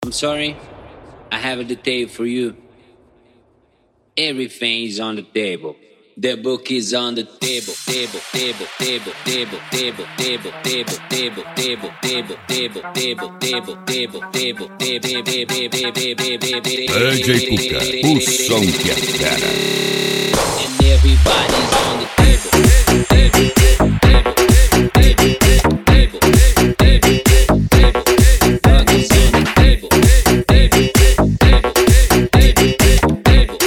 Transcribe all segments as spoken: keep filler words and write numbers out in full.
I'm sorry, I have a detail for you. Everything is on the table. The book is on the table, table, table, table, table, table, table, table, table, table, table, table, table, table, table, table, table, D J Cuca, o som que é fera. And everybody's on the table, table, table, table, table, table, table, table, bug is on the table, table, table, table, table, table,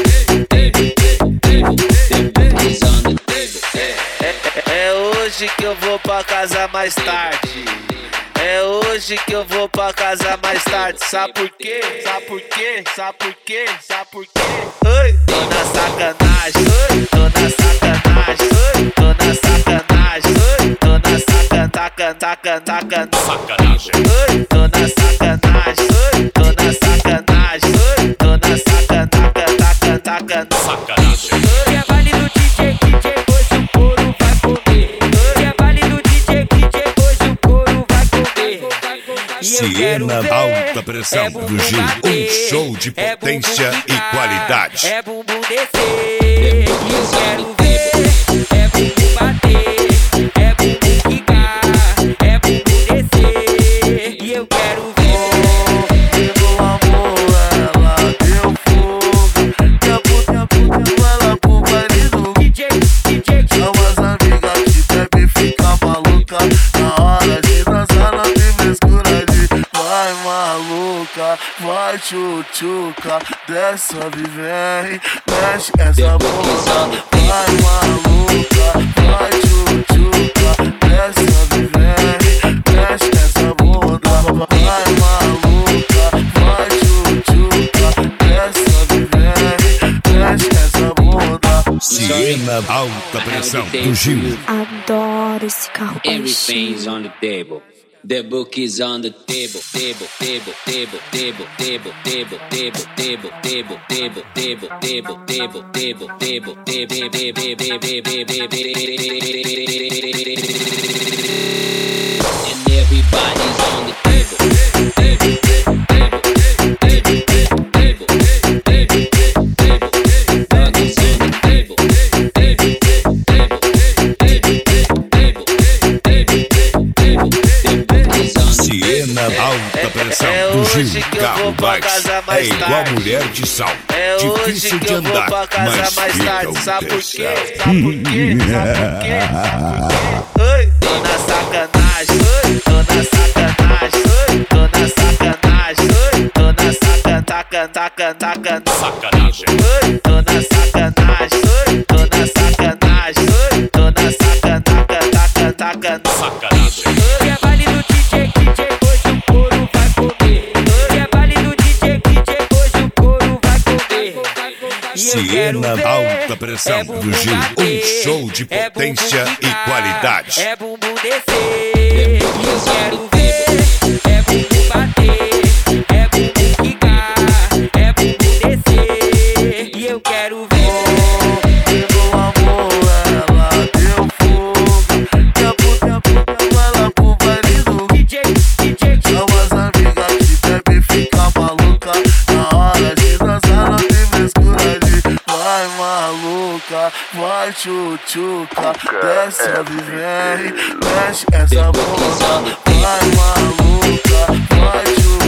table, the book is on the table. É hoje que eu vou pra casa mais tarde. É hoje que eu vou pra casa mais tarde. Sabe por quê? Sabe por quê? Sabe por quê? Sabe por quê? Oi, tô na sacanagem. Oi, tô na sacanagem. Oi, tô na sacanagem. Oi, tô na sacan, tacan, tacan, tacan, sacanagem. Oi, tô na sacanagem. Oi, tô na sacanagem. Oi, tô na sacan, tacan, tacan, tacan, sacanagem. Que é vale do D J, D J, hoje o couro vai comer. Que é vale do D J, D J, hoje o couro vai comer. Siena Alta Pressão do Gil, um show de potência e qualidade. É bumbum descer, eu quero ver. É bumbum bater, é bumbum quicar, é bumbum descer, e eu quero ver. Meu amor, ela deu fogo. Tempo, tempo, tempo, ela pro baile do D J, D J, chama as amigas que bebe, fica maluca. Na hora de dançar não tem frescura de vai maluca, vai tchutchuca, desce, sobe, vem, mexe essa bunda. Vai maluca, vai tchutchuca, desce, sobe, vem, mexe essa bunda. Vai maluca, vai tchutchuca, desce, sobe, vem, mexe essa bunda. Siena Alta Pressão do Gil. Adoro esse carro Everything's baixinho. on the table. The book is on the table, table, table, table, table, table, table, table, table, table, table, table, table, table, table, table, and everybody's on the table, table, table, table, table, table, table, table, bug is on the table, table, table, table, table, table, table. Siena Alta Pressão do Gil. Carro baixo é igual mulher de sal. É hoje Difícil que de eu vou andar, pra casa mas mais fica tarde. um Sabe por quê? tesão. Sabe por quê? Sabe por quê? Sabe por quê? Oi, tô na sacanagem. Oi, tô na sacanagem. Oi, tô na sacanagem. Oi, tô na sacan, tacan, tacan, tacan, sacanagem. Oi, tô na sacanagem. Oi, tô na sacanagem. Oi, tô na sacan, tacan, tacan, tacan, sacanagem. Que é vale do D J, D J, hoje o couro vai comer. Que é vale do D J, D J, hoje o couro vai comer. E eu quero Siena ver. Alta Pressão É bumbum do Gil, bater, um show de é bumbum potência e quicar, qualidade. é bumbum descer, e eu quero ver. É bumbum bater, é bumbum quicar, é bumbum descer, e eu quero ver. Meu amor, ela deu fogo. Tempo, tempo, tempo, ela pro baile do D J, D J, chama as amigas que bebe, fica maluca. Na hora de dançar não tem frescura de vai maluca, vai tchutchuca, desce, sobe, vem, mexe essa bunda. Vai maluca, vai tchutchuca.